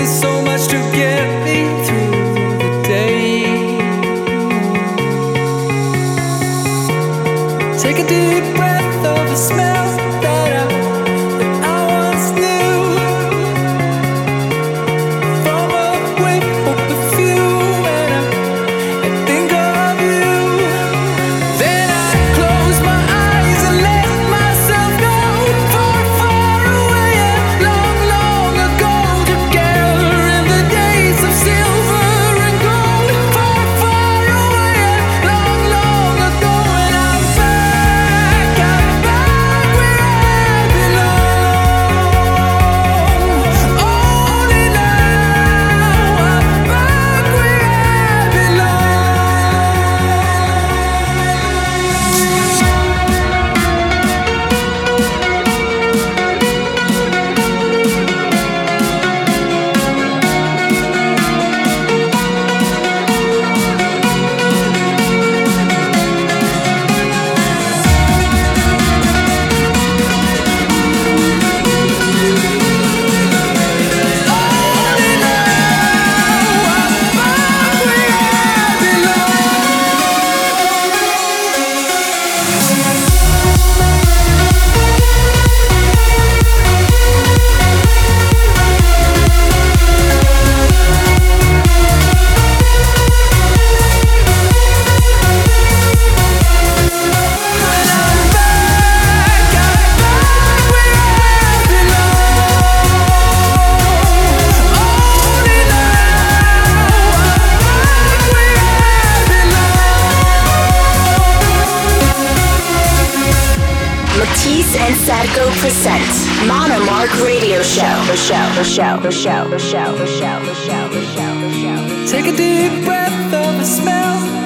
me so much to get me through the day. Take a deep breath of the smell that I once knew. From a whiff of perfume and I think of you. Then I close my eyes and let myself go far, far away and long, long ago. Together in the days of silver and gold. Far, far away and long, long ago. And I'm back where I belong. Only now I'm back where I Matisse and Sadko present Monomark Radio Show. Take a deep breath of the smell